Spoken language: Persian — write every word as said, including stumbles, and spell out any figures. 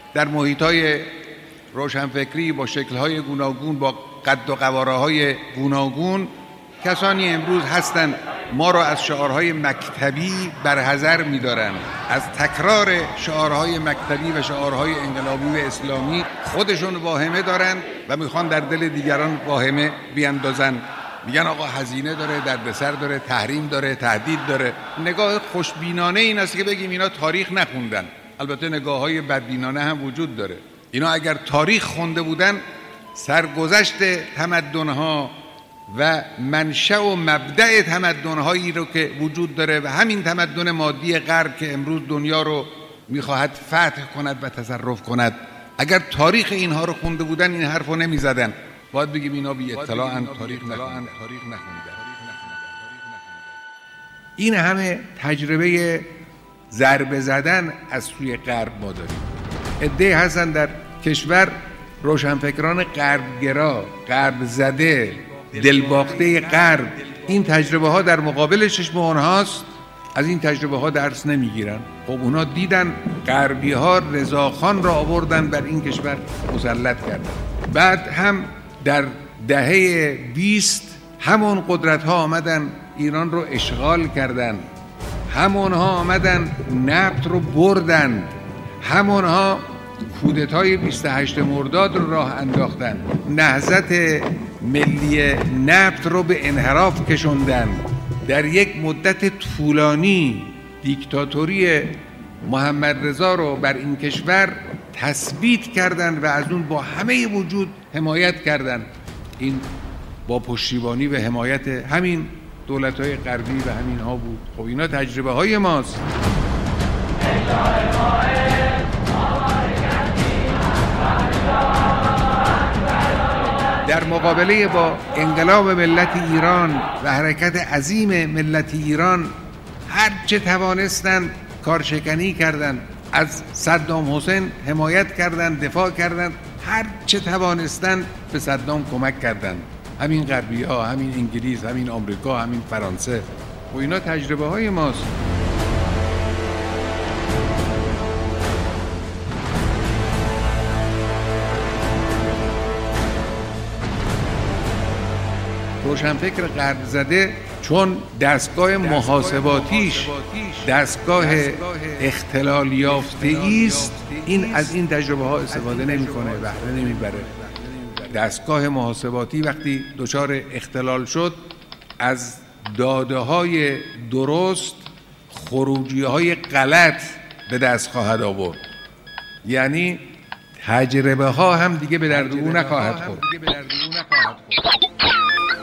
در محیط‌های روشنفکری با شکل‌های گوناگون، با قد و قواره‌های گوناگون، کسانی امروز هستند ما را از شعارهای مکتبی برحذر می‌دارند، از تکرار شعارهای مکتبی و شعارهای انقلابی و اسلامی خودشون واهمه دارند و میخوان در دل دیگران واهمه بیاندازن. میگن آقا هزینه داره، دردسر داره، تحریم داره، تهدید داره. نگاه خوشبینانه این است که بگیم اینا تاریخ نخوندن. البته نگاه‌های بدبینانه هم وجود داره. اینا اگر تاریخ خونده بودن، سرگذشت تمدن‌ها و منشأ و مبدأ تمدن‌هایی رو که وجود داره و همین تمدن مادی غرب که امروز دنیا رو می‌خواهد فتح کند و تصرف کند، اگر تاریخ اینها رو خونده بودن این حرفو نمی‌زدن. باید بگیم اینا بی اطلاعن، تاریخ نخوندن. این همه تجربه ضربه زدن از سوی غرب ما داریم. عده‌ای هستن در کشور روشنفکران غربگرا، غرب زده، دلباخته غرب. این تجربه ها در مقابل چشم اونهاست، از این تجربه ها درس نمیگیرن. خب اونا دیدن غربی ها رضاخان را آوردن بر این کشور مسلط کردن. بعد هم در دهه بیست همون قدرت ها آمدن ایران رو اشغال کردن، همونها آمدن نفت رو بردن، همونها کودتای بیست و هشتم مرداد رو راه انداختن، نهضت ملی نفت رو به انحراف کشوندن. در یک مدت طولانی دیکتاتوری محمد رضا رو بر این کشور تثبیت کردن و از اون با همه وجود حمایت کردن. این با پشتیبانی و حمایت همین دولت‌های غربی و همین ها بود. خب اینا تجربه های ماست. در مقابله با انقلاب ملت ایران و حرکت عظیم ملت ایران هر چه توانستند کارشکنی کردند، از صدام حسین حمایت کردند، دفاع کردند، هر چه توانستند به صدام کمک کردند. همین غربی ها، همین انگلیس، همین آمریکا، همین فرانسه. و اینا تجربه های ماست. روشنفکر غرب زده چون دستگاه محاسباتیش دستگاه اختلال یافته است، این از این تجربه ها استفاده نمیکنه، بهره نمیبره. دستگاه محاسباتی وقتی دچار اختلال شد، از داده های درست خروجی های غلط به دست خواهد آورد. یعنی تجربه ها هم دیگه به درد او نخواهد خورد.